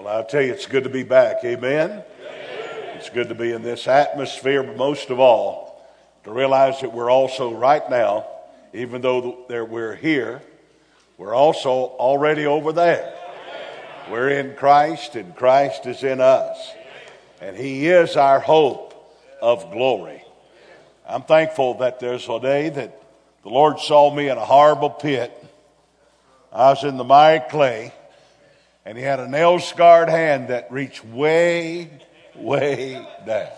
I'll tell you, it's good to be back. Amen? It's good to be in this atmosphere, but most of all, to realize that we're also right now, even though we're here, we're also already over there. We're in Christ, and Christ is in us. And He is our hope of glory. I'm thankful that there's a day that the Lord saw me in a horrible pit. I was in the miry clay, and He had a nail-scarred hand that reached way, way down.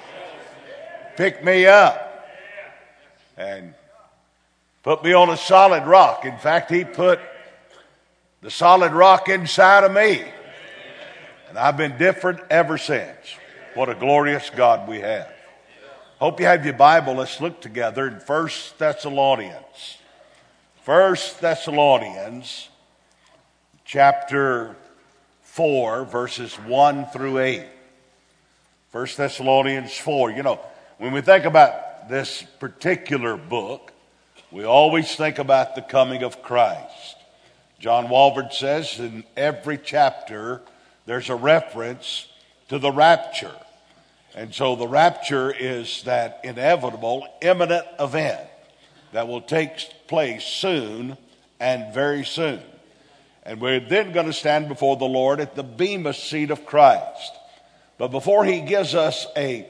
Picked me up and put me on a solid rock. In fact, He put the solid rock inside of me. And I've been different ever since. What a glorious God we have. Hope you have your Bible. Let's look together in 1 Thessalonians. 1 Thessalonians chapter 4, verses 1 through 8. 1 Thessalonians 4. You know, when we think about this particular book, we always think about the coming of Christ. John Walvoord says in every chapter there's a reference to the rapture. And so the rapture is that inevitable, imminent event that will take place soon and very soon. And we're then going to stand before the Lord at the bema seat of Christ. But before He gives us a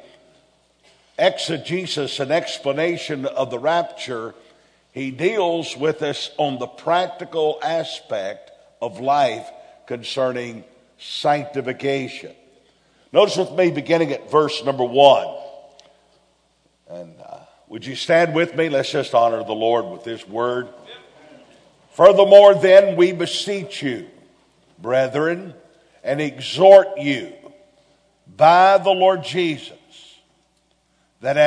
exegesis, an explanation of the rapture, He deals with us on the practical aspect of life concerning sanctification. Notice with me beginning at verse number 1. And would you stand with me? Let's just honor the Lord with His word. Furthermore, then, we beseech you, brethren, and exhort you by the Lord Jesus, that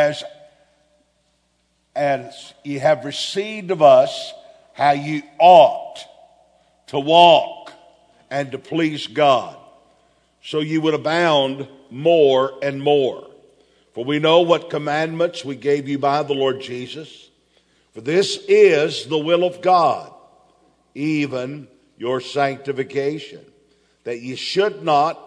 as ye have received of us how ye ought to walk and to please God, so you would abound more and more. For we know what commandments we gave you by the Lord Jesus. For this is the will of God, even your sanctification, that ye should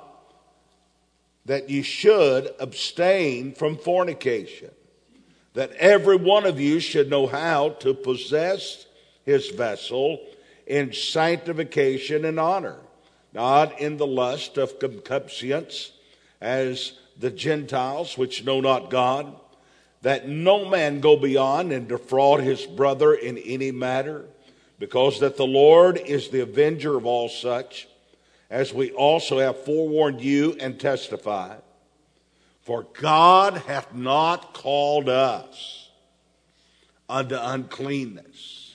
abstain from fornication, that every one of you should know how to possess his vessel in sanctification and honor, not in the lust of concupiscence, as the Gentiles which know not God, that no man go beyond and defraud his brother in any matter, because that the Lord is the avenger of all such, as we also have forewarned you and testified. For God hath not called us unto uncleanness,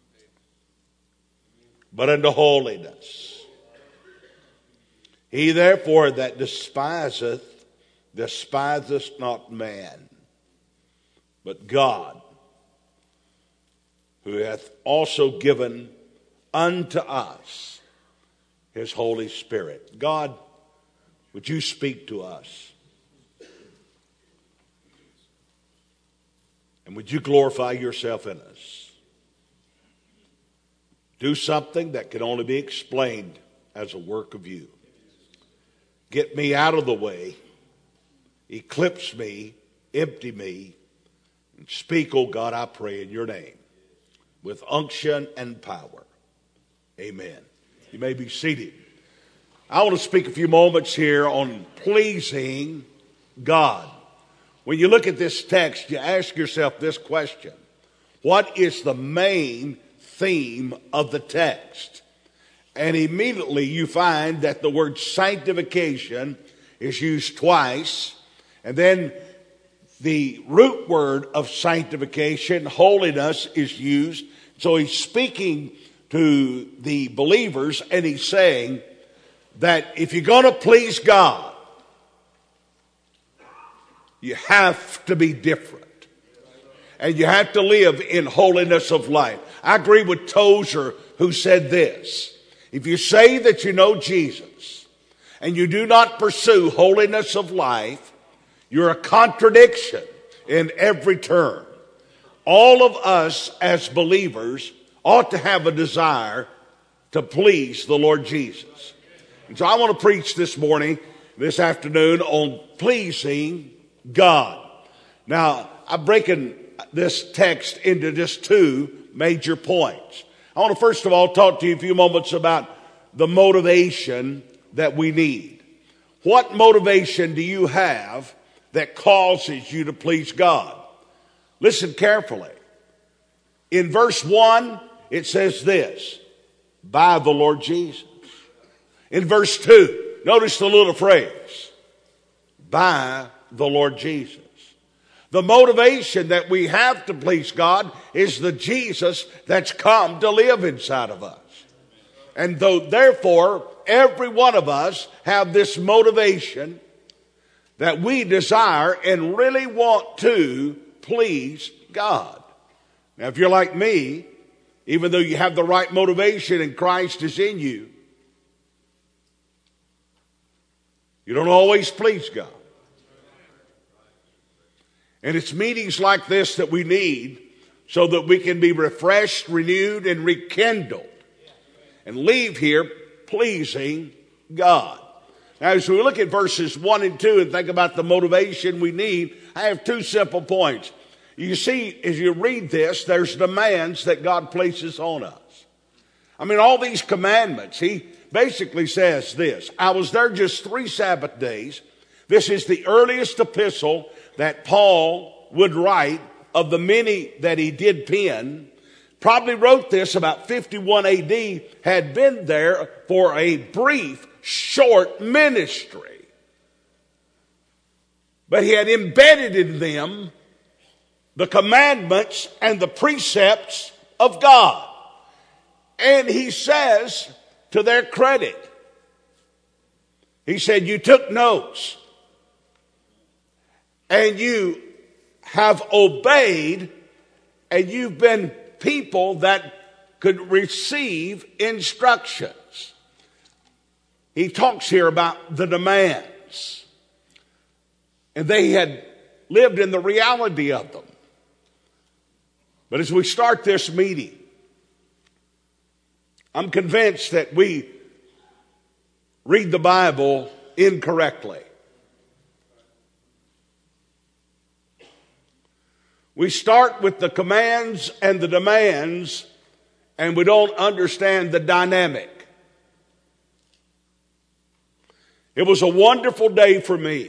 but unto holiness. He therefore that despiseth not man, but God, who hath also given unto us His Holy Spirit. God, would you speak to us? And would you glorify yourself in us? Do something that can only be explained as a work of you. Get me out of the way. Eclipse me. Empty me. And speak, oh God, I pray in your name, with unction and power. Amen. You may be seated. I want to speak a few moments here on pleasing God. When you look at this text, you ask yourself this question: what is the main theme of the text? And immediately you find that the word sanctification is used twice, and then the root word of sanctification, holiness, is used. So he's speaking to the believers, and he's saying that if you're going to please God, you have to be different. And you have to live in holiness of life. I agree with Tozer, who said this: if you say that you know Jesus and you do not pursue holiness of life, you're a contradiction in every term. All of us as believers ought to have a desire to please the Lord Jesus. And so I want to preach this afternoon, on pleasing God. Now, I'm breaking this text into just two major points. I want to first of all talk to you a few moments about the motivation that we need. What motivation do you have that causes you to please God? Listen carefully. In verse 1, it says this: by the Lord Jesus. In verse 2, notice the little phrase, by the Lord Jesus. The motivation that we have to please God is the Jesus that's come to live inside of us. And therefore, every one of us have this motivation that we desire and really want to please God. Now, if you're like me, even though you have the right motivation and Christ is in you, you don't always please God. And it's meetings like this that we need so that we can be refreshed, renewed, and rekindled and leave here pleasing God. Now, as we look at verses 1 and 2 and think about the motivation we need, I have two simple points. You see, as you read this, there's demands that God places on us. I mean, all these commandments, he basically says this: I was there just 3 Sabbath days. This is the earliest epistle that Paul would write of the many that he did pen. Probably wrote this about 51 AD, had been there for a brief, short ministry. But he had embedded in them the commandments and the precepts of God. And he says, to their credit, he said, you took notes and you have obeyed, and you've been people that could receive instructions. He talks here about the demands, and they had lived in the reality of them. But as we start this meeting, I'm convinced that we read the Bible incorrectly. We start with the commands and the demands, and we don't understand the dynamic. It was a wonderful day for me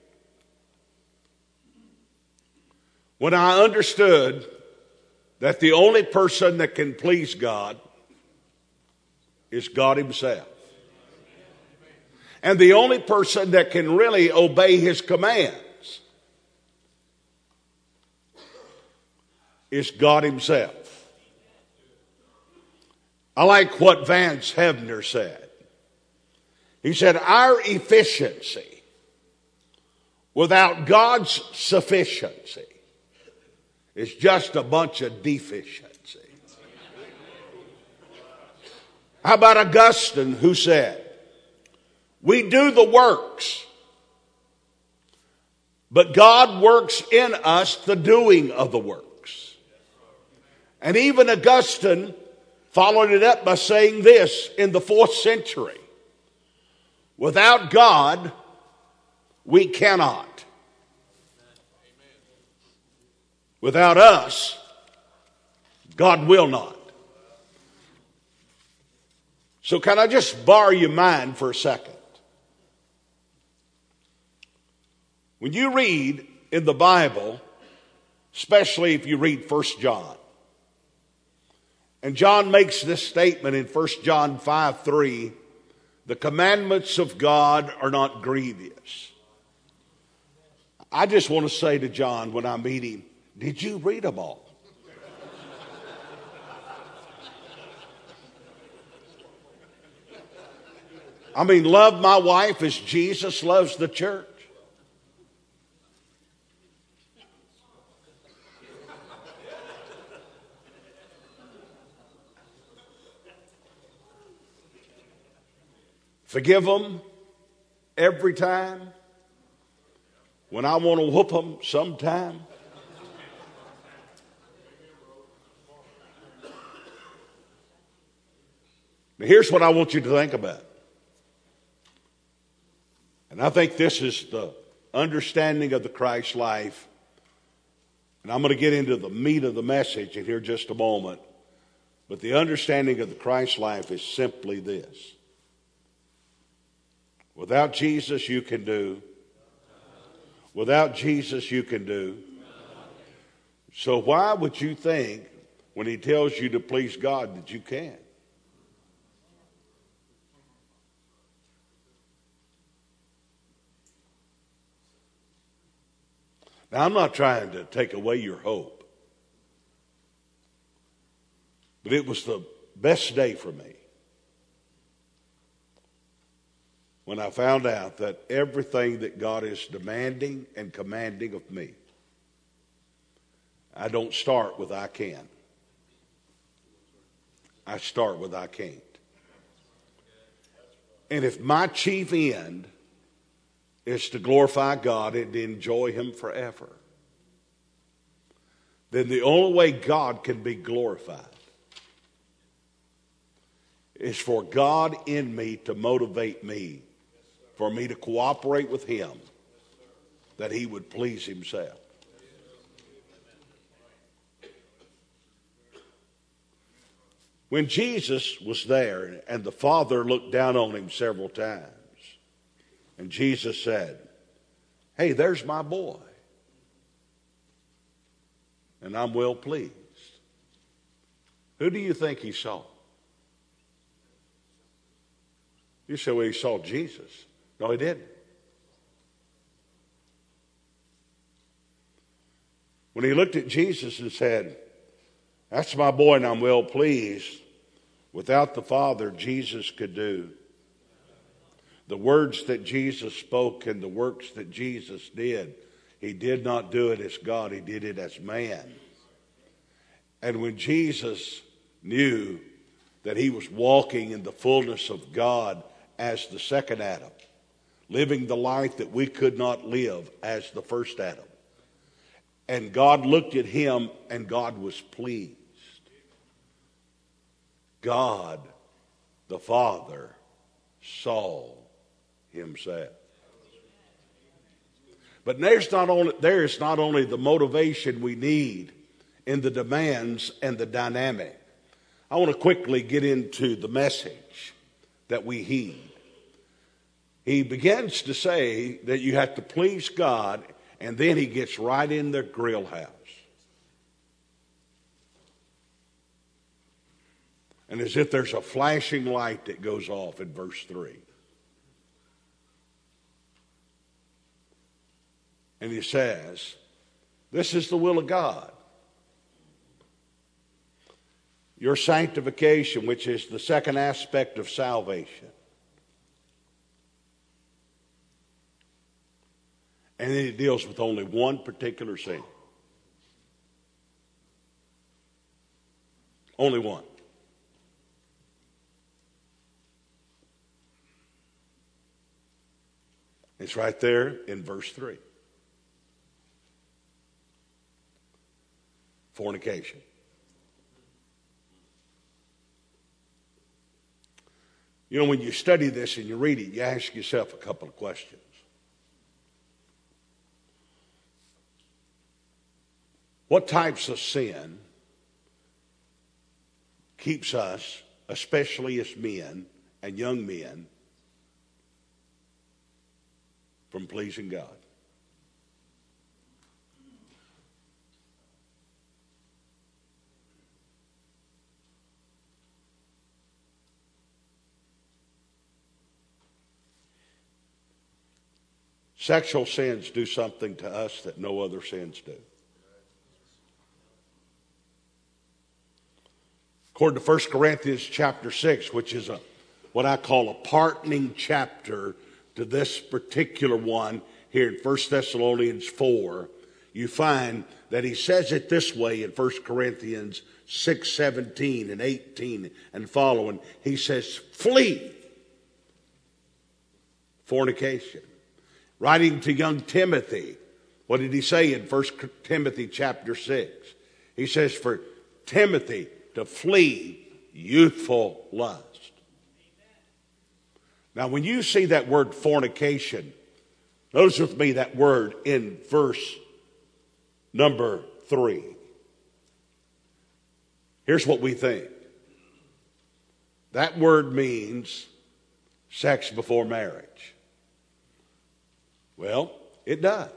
when I understood that the only person that can please God is God himself. And the only person that can really obey his commands is God himself. I like what Vance Havner said. He said, our efficiency without God's sufficiency is just a bunch of deficiency. How about Augustine, who said, we do the works, but God works in us the doing of the works. And even Augustine followed it up by saying this in the 4th century: without God, we cannot. Without us, God will not. So can I just borrow your mind for a second? When you read in the Bible, especially if you read 1 John, and John makes this statement in 1 John 5:3, the commandments of God are not grievous. I just want to say to John when I meet him, did you read them all? I mean, love my wife as Jesus loves the church. Forgive them every time. When I want to whoop them sometime. Now here's what I want you to think about. And I think this is the understanding of the Christ life. And I'm going to get into the meat of the message in here just a moment. But the understanding of the Christ life is simply this. Without Jesus, you can do. Without Jesus, you can do. So why would you think when he tells you to please God that you can't? Now, I'm not trying to take away your hope, but it was the best day for me when I found out that everything that God is demanding and commanding of me, I don't start with I can. I start with I can't. And if my chief end is to glorify God and to enjoy him forever, then the only way God can be glorified is for God in me to motivate me, for me to cooperate with him, that he would please himself. When Jesus was there and the Father looked down on him several times, and Jesus said, "Hey, there's my boy, and I'm well pleased." Who do you think he saw? You say, well, he saw Jesus. No, he didn't. When he looked at Jesus and said, "That's my boy and I'm well pleased," without the Father, Jesus could do the words that Jesus spoke and the works that Jesus did. He did not do it as God, he did it as man. And when Jesus knew that he was walking in the fullness of God as the second Adam, living the life that we could not live as the first Adam, and God looked at him and God was pleased. God, the Father, saw himself. But there is not only the motivation we need in the demands and the dynamic. I want to quickly get into the message that we heed. He begins to say that you have to please God, and then he gets right in the grill house. And as if there's a flashing light that goes off in verse 3. And he says, this is the will of God. Your sanctification, which is the second aspect of salvation. And then it deals with only one particular sin. Only one. It's right there in verse 3. Fornication. You know, when you study this and you read it, you ask yourself a couple of questions. What types of sin keeps us, especially as men and young men, from pleasing God? Sexual sins do something to us that no other sins do. According to 1 Corinthians chapter 6, which is what I call a pardoning chapter to this particular one here in 1 Thessalonians 4, you find that he says it this way in 1 Corinthians 6, 17 and 18 and following. He says, flee fornication. Writing to young Timothy, what did he say in 1 Timothy chapter 6? He says for Timothy to flee youthful lust. Now, when you see that word fornication Notice with me that word in verse number 3. Here's what we think. That word means sex before marriage. Well, it does.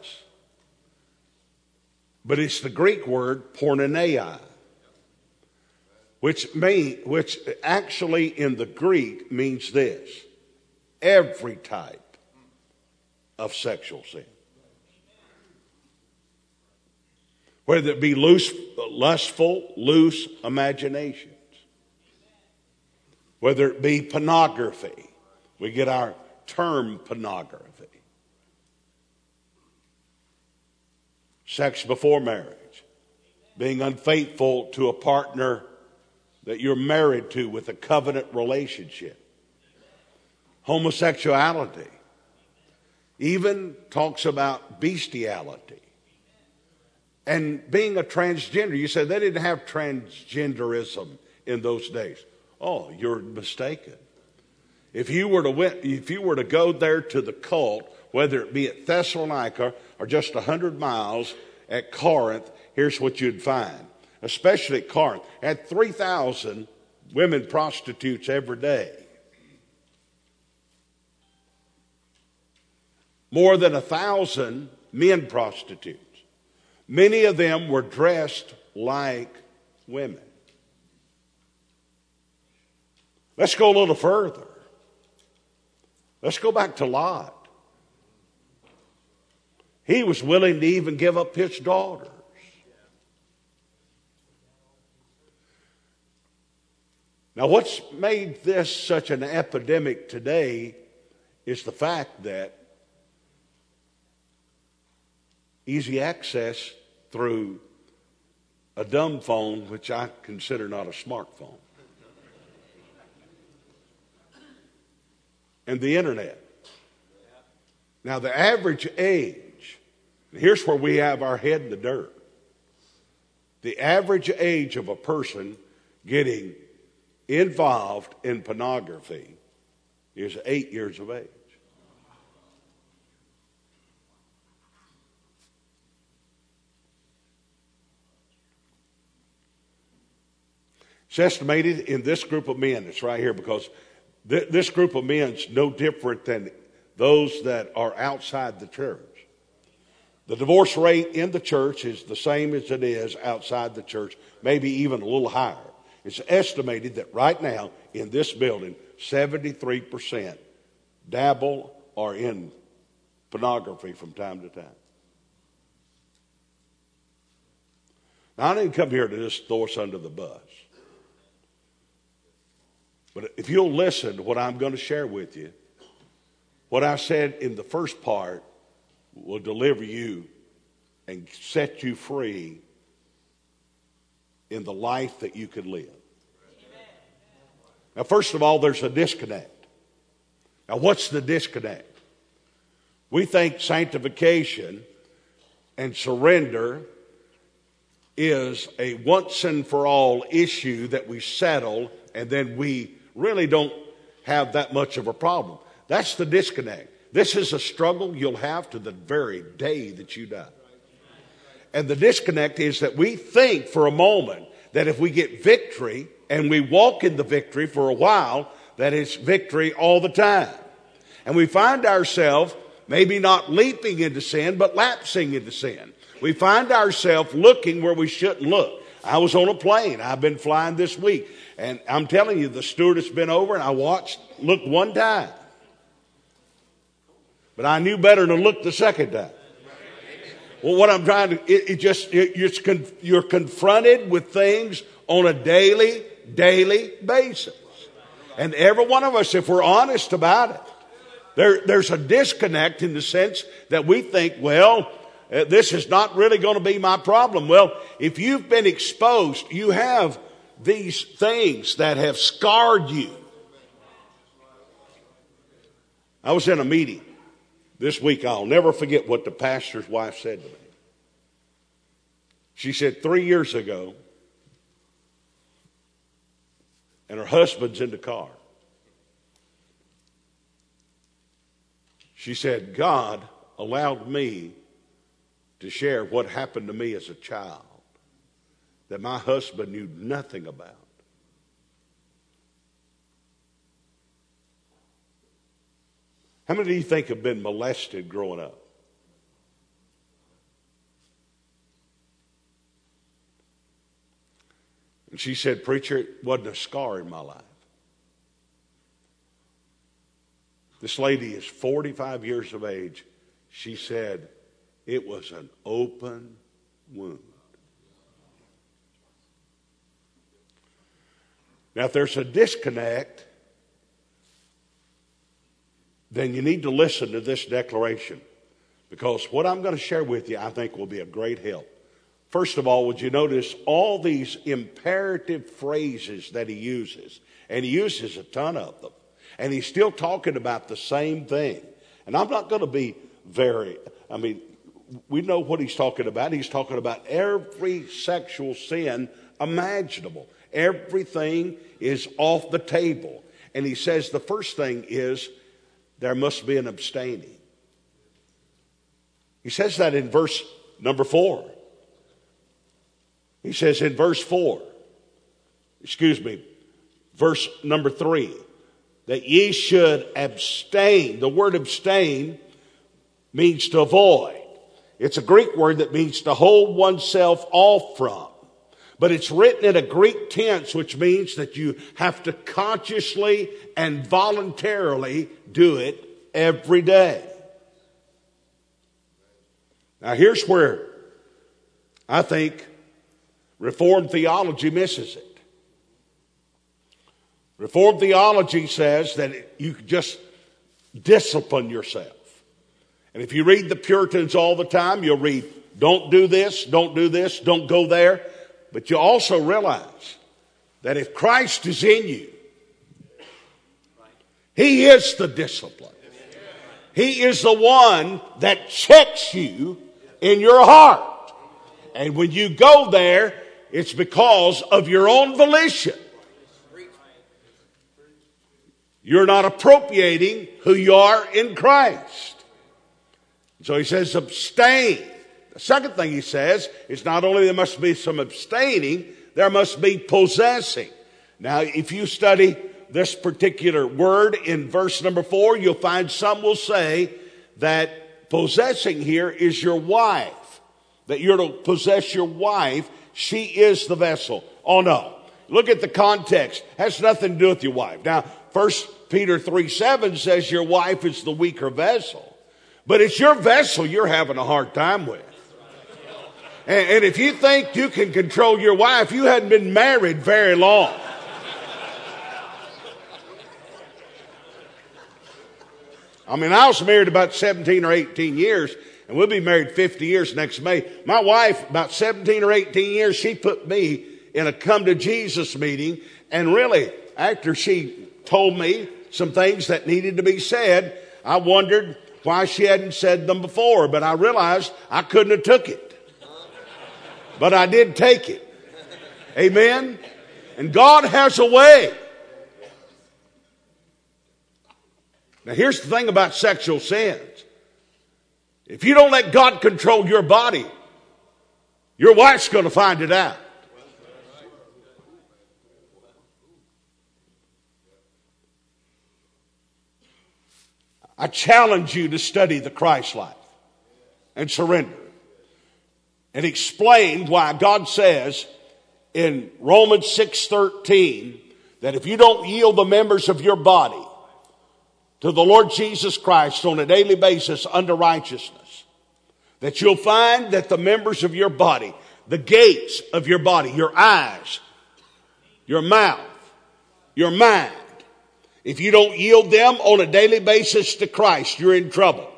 But it's the Greek word porneia, which actually in the Greek means this: every type of sexual sin. Whether it be lustful, loose imaginations. Whether it be pornography. We get our term pornography. Sex before marriage. Being unfaithful to a partner that you're married to with a covenant relationship. Homosexuality. Even talks about bestiality. And being a transgender. You said they didn't have transgenderism in those days. Oh, you're mistaken. If you were to go there to the cult, whether it be at Thessalonica or just 100 miles at Corinth, here's what you'd find. Especially at Corinth. Had 3,000 women prostitutes every day. More than 1,000 men prostitutes. Many of them were dressed like women. Let's go a little further. Let's go back to Lot. He was willing to even give up his daughters. Now, what's made this such an epidemic today is the fact that easy access through a dumb phone, which I consider not a smartphone, and the internet. Now, the average age, here's where we have our head in the dirt. The average age of a person getting involved in pornography is 8 years of age. It's estimated in this group of men, it's right here, because this group of men is no different than those that are outside the church. The divorce rate in the church is the same as it is outside the church, maybe even a little higher. It's estimated that right now in this building, 73% dabble or in pornography from time to time. Now, I didn't come here to just throw us under the bus. But if you'll listen to what I'm going to share with you, what I said in the first part will deliver you and set you free in the life that you could live. Now, first of all, there's a disconnect. Now, what's the disconnect? We think sanctification and surrender is a once and for all issue that we settle, and then we really don't have that much of a problem. That's the disconnect. This is a struggle you'll have to the very day that you die. And the disconnect is that we think for a moment that if we get victory and we walk in the victory for a while, that it's victory all the time. And we find ourselves maybe not leaping into sin, but lapsing into sin. We find ourselves looking where we shouldn't look. I was on a plane. I've been flying this week. And I'm telling you, the stewardess been over and I looked one time. But I knew better to look the second time. Well, what I'm trying to, you're confronted with things on a daily basis. And every one of us, if we're honest about it, there's a disconnect in the sense that we think, well, this is not really going to be my problem. Well, if you've been exposed, you have these things that have scarred you. I was in a meeting this week. I'll never forget what the pastor's wife said to me. She said 3 years ago, and her husband's in the car. She said, God allowed me to share what happened to me as a child that my husband knew nothing about. How many do you think have been molested growing up? And she said, "Preacher, it wasn't a scar in my life." This lady is 45 years of age. She said, it was an open wound. Now, if there's a disconnect, then you need to listen to this declaration, because what I'm going to share with you, I think, will be a great help. First of all, would you notice all these imperative phrases that he uses? And he uses a ton of them. And he's still talking about the same thing. And I'm not going to be we know what he's talking about. He's talking about every sexual sin imaginable. Everything is off the table. And he says the first thing is there must be an abstaining. He says that in verse number 4. He says in verse number 3, that ye should abstain. The word abstain means to avoid. It's a Greek word that means to hold oneself off from. But it's written in a Greek tense, which means that you have to consciously and voluntarily do it every day. Now here's where I think Reformed theology misses it. Reformed theology says that you can just discipline yourself. And if you read the Puritans all the time, you'll read, don't do this, don't go there. But you also realize that if Christ is in you, He is the discipline. He is the one that checks you in your heart. And when you go there, it's because of your own volition. You're not appropriating who you are in Christ. So he says abstain. The second thing he says is not only there must be some abstaining, there must be possessing. Now, if you study this particular word in verse number 4, you'll find some will say that possessing here is your wife. That you're to possess your wife. She is the vessel. Oh no. Look at the context. Has nothing to do with your wife. Now, 1 Peter 3:7 says your wife is the weaker vessel. But it's your vessel you're having a hard time with. And if you think you can control your wife, you hadn't been married very long. I was married about 17 or 18 years, and we'll be married 50 years next May. My wife, about 17 or 18 years, she put me in a come to Jesus meeting, and really, after she told me some things that needed to be said, I wondered why she hadn't said them before, but I realized I couldn't have took it. But I did take it. Amen? And God has a way. Now here's the thing about sexual sins. If you don't let God control your body, your wife's going to find it out. I challenge you to study the Christ life and surrender. And explain why God says in Romans 6:13 that if you don't yield the members of your body to the Lord Jesus Christ on a daily basis unto righteousness, that you'll find that the members of your body, the gates of your body, your eyes, your mouth, your mind, if you don't yield them on a daily basis to Christ, you're in trouble.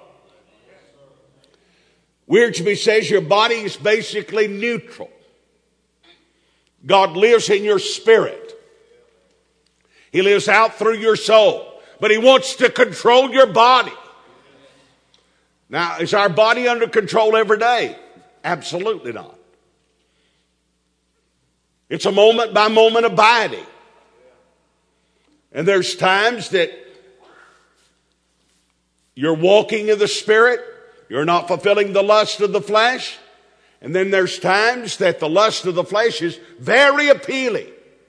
Wiersbe says your body is basically neutral. God lives in your spirit. He lives out through your soul. But He wants to control your body. Now, is our body under control every day? Absolutely not. It's a moment by moment abiding. And there's times that you're walking in the Spirit, You're not fulfilling the lust of the flesh. And then there's times that the lust of the flesh is very appealing.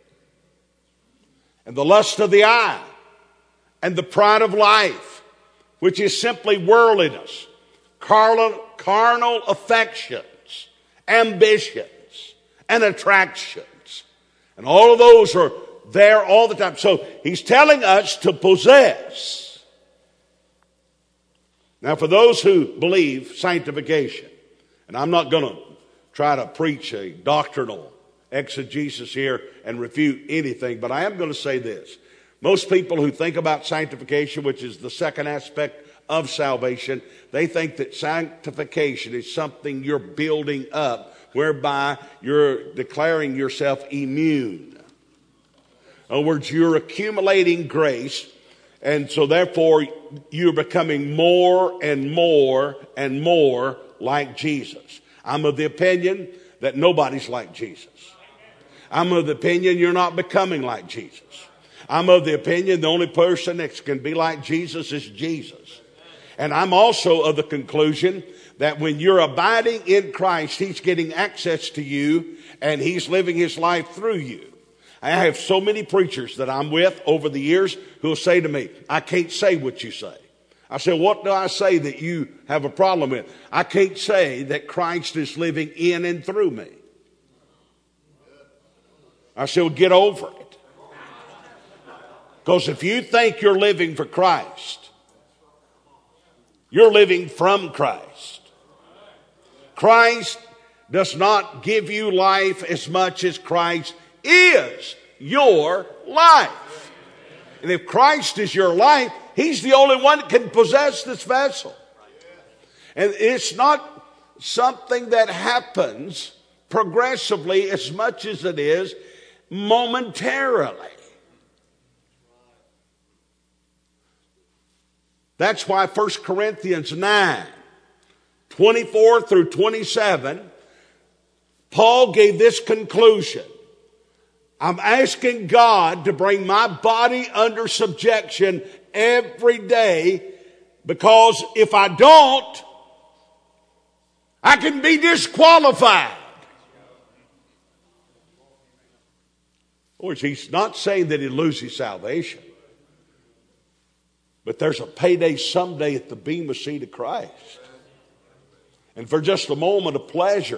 And the lust of the eye and the pride of life, which is simply worldliness, carnal affections, ambitions, and attractions. And all of those are there all the time. So he's telling us to possess. Now, for those who believe sanctification, and I'm not going to try to preach a doctrinal exegesis here and refute anything, but I am going to say this. Most people who think about sanctification, which is the second aspect of salvation, they think that sanctification is something you're building up, whereby you're declaring yourself immune. In other words, you're accumulating grace, and so therefore you're becoming more and more and more like Jesus. I'm of the opinion that nobody's like Jesus. I'm of the opinion you're not becoming like Jesus. I'm of the opinion the only person that can be like Jesus is Jesus. And I'm also of the conclusion that when you're abiding in Christ, He's getting access to you and He's living His life through you. I have so many preachers that I'm with over the years who will say to me, I can't say what you say. I said, what do I say that you have a problem with? I can't say that Christ is living in and through me. I said, well, get over it. Because if you think you're living for Christ, you're living from Christ. Christ does not give you life as much as Christ is your life. And if Christ is your life, He's the only one that can possess this vessel. And it's not something that happens progressively as much as it is momentarily. That's why 1 Corinthians 9, 24 through 27, Paul gave this conclusion. I'm asking God to bring my body under subjection every day, because if I don't, I can be disqualified. In other words, he's not saying that he loses salvation, but there's a payday someday at the bema seat of Christ. And for just a moment of pleasure,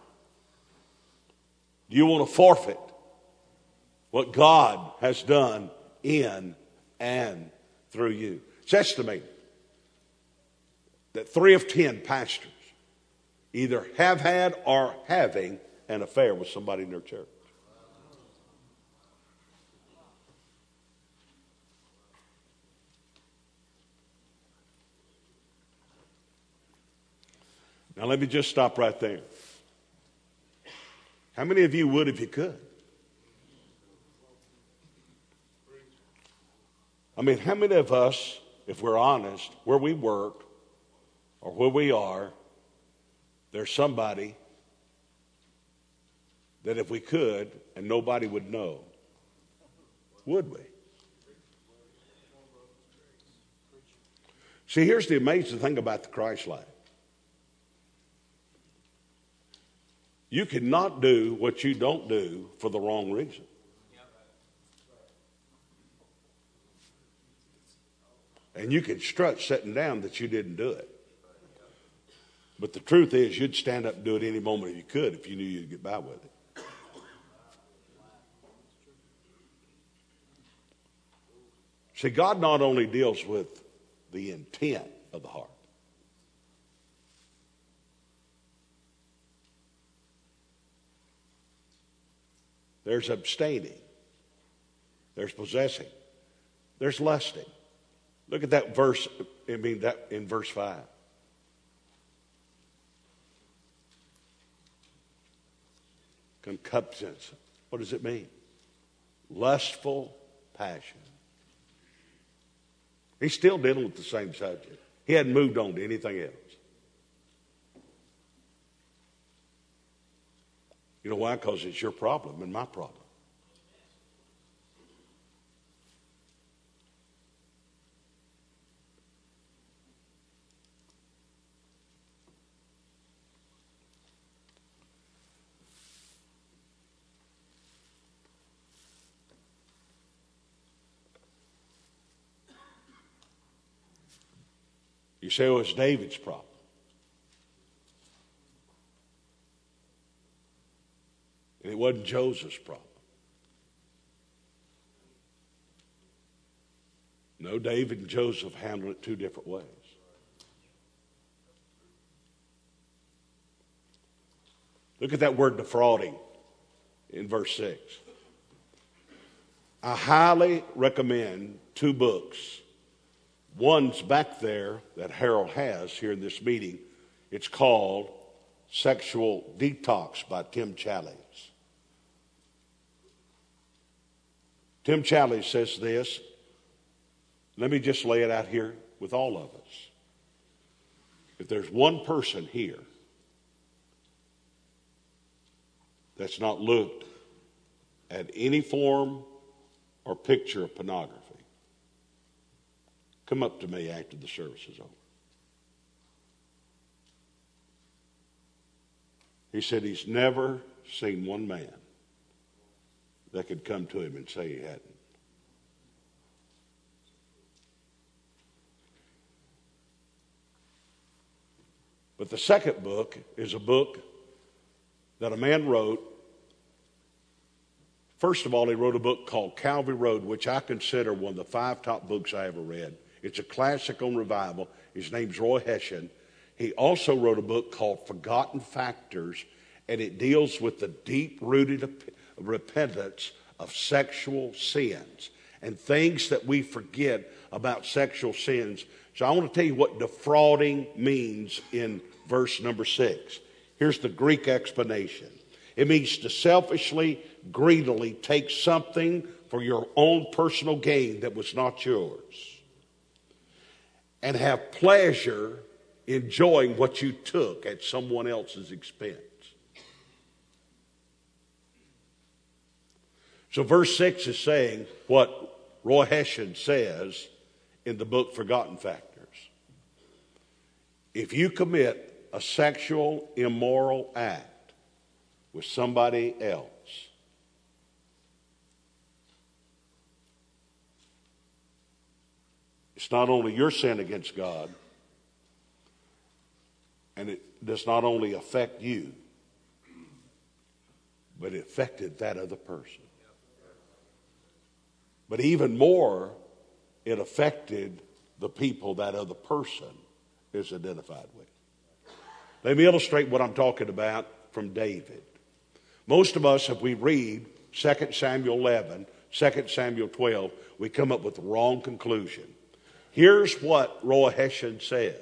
do you want to forfeit what God has done in and through you? It's estimated that 3 of 10 pastors either have had or having an affair with somebody in their church. Now let me just stop right there. How many of you would if you could? I mean, how many of us, if we're honest, where we work or where we are, there's somebody that if we could and nobody would know, would we? See, here's the amazing thing about the Christ life. You cannot do what you don't do for the wrong reason. And you can strut sitting down that you didn't do it. But the truth is, you'd stand up and do it any moment you could if you knew you'd get by with it. See, God not only deals with the intent of the heart. There's abstaining. There's possessing. There's lusting. Look at that verse, that in verse 5. Concupiscence. What does it mean? Lustful passion. He's still dealing with the same subject. He hadn't moved on to anything else. You know why? Because it's your problem and my problem. You say, oh, it's David's problem. And it wasn't Joseph's problem. No, David and Joseph handled it two different ways. Look at that word defrauding in verse 6. I highly recommend two books. One's back there that Harold has here in this meeting. It's called Sexual Detox by Tim Challies. Tim Challies says this. Let me just lay it out here with all of us. If there's one person here that's not looked at any form or picture of pornography, come up to me after the service is over. He said he's never seen one man that could come to him and say he hadn't. But the second book is a book that a man wrote. First of all, he wrote a book called Calvary Road, which I consider one of the 5 top books I ever read. It's a classic on revival. His name's Roy Hession. He also wrote a book called Forgotten Factors, and it deals with the deep-rooted repentance of sexual sins and things that we forget about sexual sins. So I want to tell you what defrauding means in verse number 6. Here's the Greek explanation. It means to selfishly, greedily take something for your own personal gain that was not yours, and have pleasure enjoying what you took at someone else's expense. So verse 6 is saying what Roy Hession says in the book Forgotten Factors. If you commit a sexual immoral act with somebody else, it's not only your sin against God, and it does not only affect you, but it affected that other person. But even more, it affected the people that other person is identified with. Let me illustrate what I'm talking about from David. Most of us, if we read 2 Samuel 11, 2 Samuel 12, we come up with the wrong conclusion. Here's what Roy Hession says.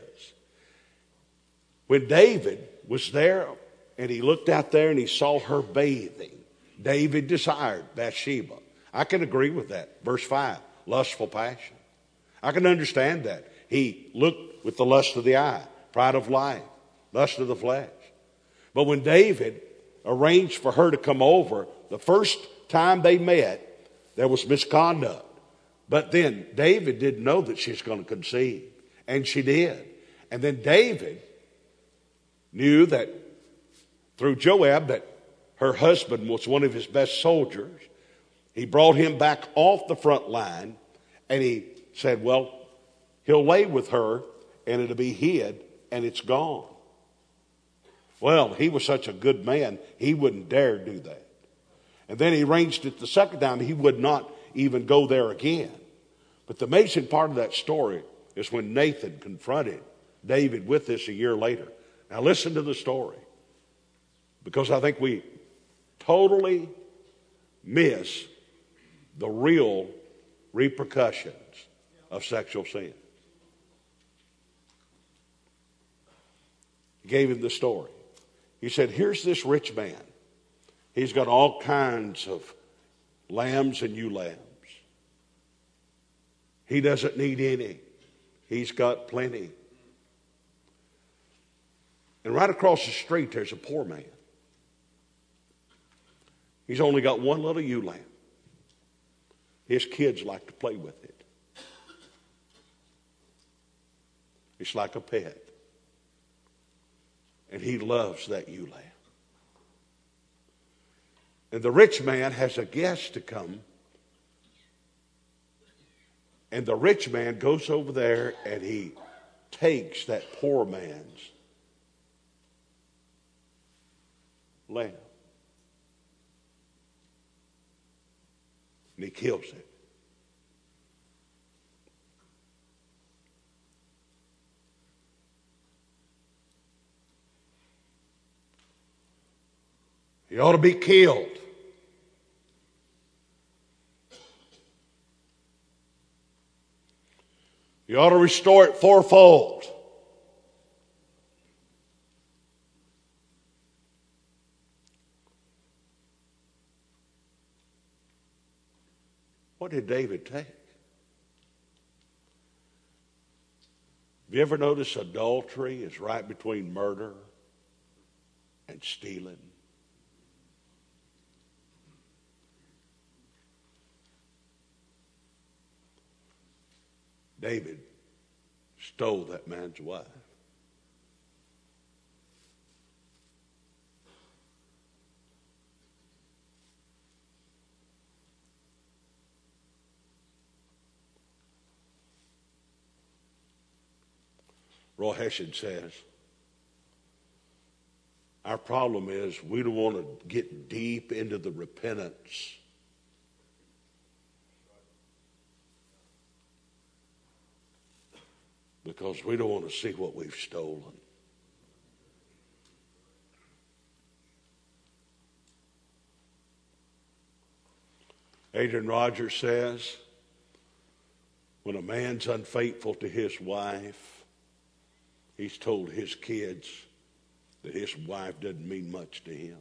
When David was there and he looked out there and he saw her bathing, David desired Bathsheba. I can agree with that. Verse 5, lustful passion. I can understand that. He looked with the lust of the eye, pride of life, lust of the flesh. But when David arranged for her to come over, the first time they met, there was misconduct. But then David didn't know that she was going to conceive, and she did. And then David knew that through Joab that her husband was one of his best soldiers. He brought him back off the front line, and he said, well, he'll lay with her, and it'll be hid, and it's gone. Well, he was such a good man, he wouldn't dare do that. And then he arranged it the second time. He would not even go there again. But the amazing part of that story is when Nathan confronted David with this a year later. Now listen to the story, because I think we totally miss the real repercussions of sexual sin. He gave him the story. He said, here's this rich man. He's got all kinds of lambs and ewe lambs. He doesn't need any. He's got plenty. And right across the street, there's a poor man. He's only got one little ewe lamb. His kids like to play with it. It's like a pet. And he loves that ewe lamb. And the rich man has a guest to come. And the rich man goes over there and he takes that poor man's lamb and he kills it. He ought to be killed. You ought to restore it fourfold. What did David take? Have you ever noticed adultery is right between murder and stealing? David stole that man's wife. Roy Hession says, our problem is we don't want to get deep into the repentance because we don't want to see what we've stolen. Adrian Rogers says, when a man's unfaithful to his wife, he's told his kids that his wife doesn't mean much to him.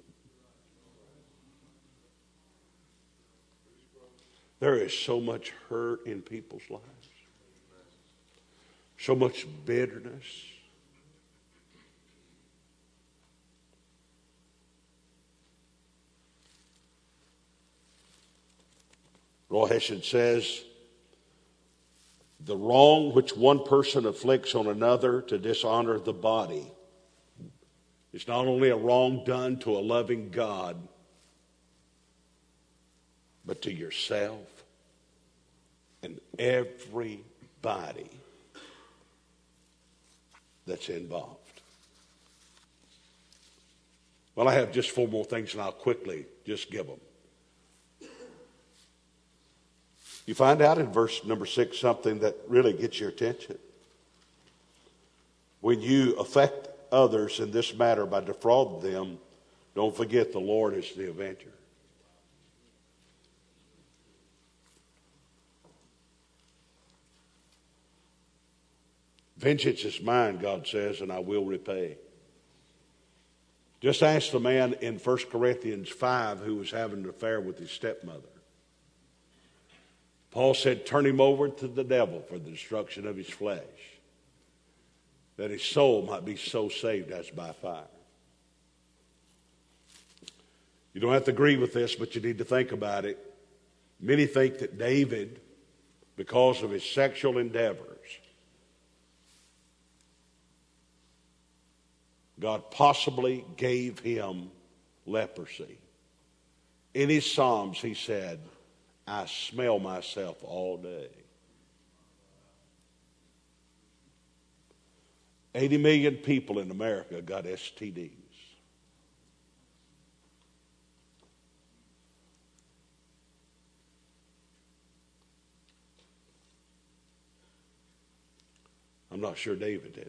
There is so much hurt in people's lives. So much bitterness. Roy Hession says, the wrong which one person afflicts on another to dishonor the body is not only a wrong done to a loving God, but to yourself and everybody that's involved. Well, I have just 4 more things and I'll quickly just give them. You find out in verse number 6 something that really gets your attention. When you affect others in this matter by defrauding them, don't forget the Lord is the avenger. Vengeance is mine, God says, and I will repay. Just ask the man in 1 Corinthians 5 who was having an affair with his stepmother. Paul said, turn him over to the devil for the destruction of his flesh, that his soul might be so saved as by fire. You don't have to agree with this, but you need to think about it. Many think that David, because of his sexual endeavors, God possibly gave him leprosy. In his Psalms, he said, I smell myself all day. 80 million people in America got STDs. I'm not sure David did.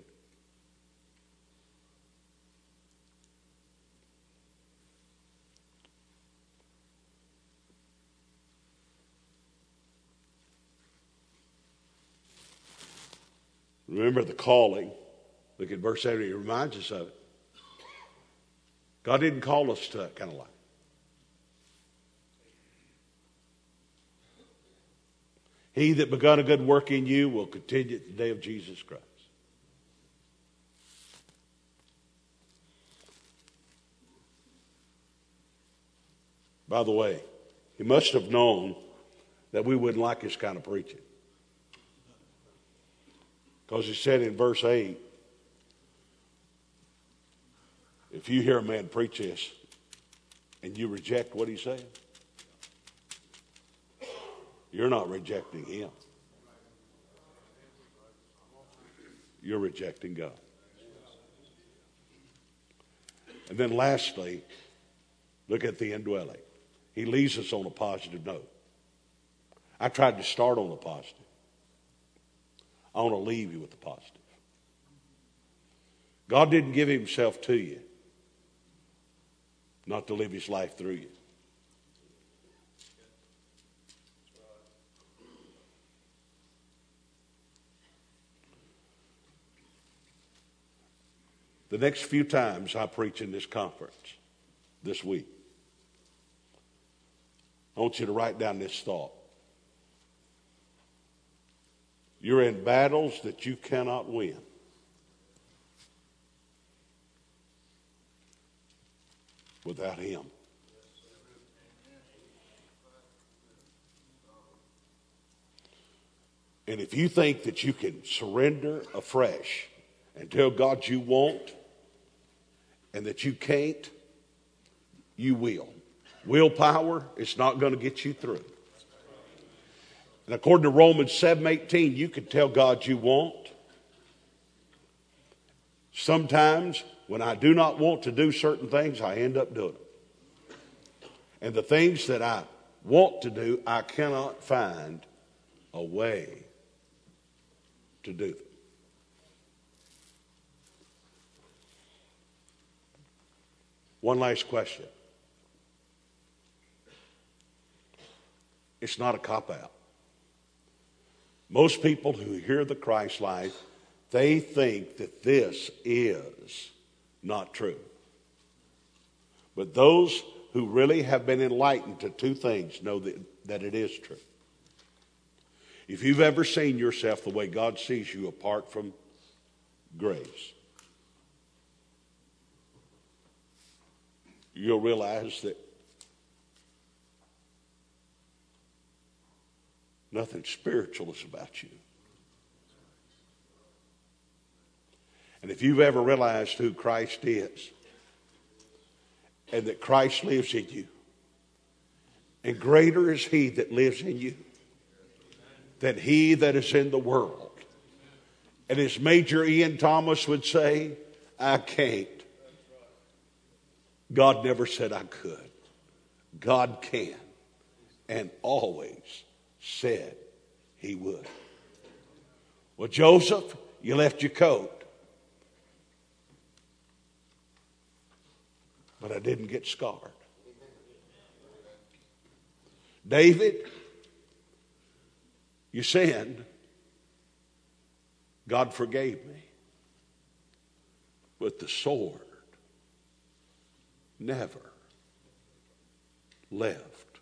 Remember the calling. Look at verse 8. It reminds us of it. God didn't call us to that kind of life. He that begun a good work in you will continue at the day of Jesus Christ. By the way, he must have known that we wouldn't like this kind of preaching. Because he said in verse 8, if you hear a man preach this and you reject what he's saying, you're not rejecting him. you're rejecting God. And then lastly, look at the indwelling. He leaves us on a positive note. I tried to start on a positive. I want to leave you with the positive. God didn't give himself to you not to live his life through you. The next few times I preach in this conference this week, I want you to write down this thought. You're in battles that you cannot win. Without him. And if you think that you can surrender afresh and tell God you won't and that you can't, you will. Willpower is not going to get you through. And according to Romans 7:18, you can tell God you won't. Sometimes when I do not want to do certain things, I end up doing them. And the things that I want to do, I cannot find a way to do them. One last question. It's not a cop-out. Most people who hear the Christ life, they think that this is not true. But those who really have been enlightened to two things know that it is true. If you've ever seen yourself the way God sees you apart from grace, you'll realize that nothing spiritual is about you. And if you've ever realized who Christ is and that Christ lives in you, and greater is he that lives in you than he that is in the world. And as Major Ian Thomas would say, I can't. God never said I could. God can and always said he would. Well, Joseph, you left your coat. But I didn't get scarred. David, you sinned. God forgave me. But the sword never left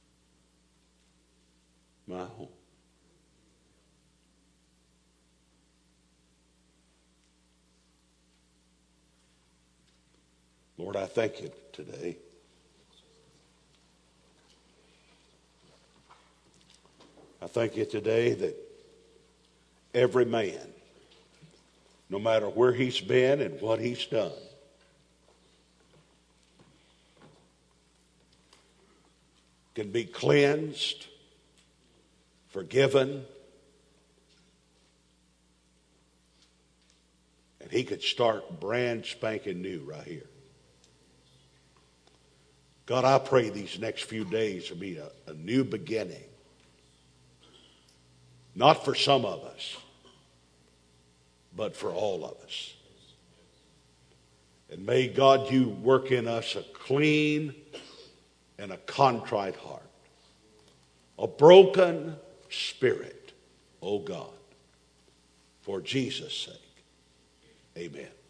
my home. Lord, I thank you today. I thank you today that every man, no matter where he's been and what he's done, can be cleansed, forgiven, and he could start brand spanking new right here. God, I pray these next few days will be a new beginning. Not for some of us, but for all of us. And may God, you work in us a clean and a contrite heart. A broken spirit, oh God. For Jesus' sake, amen.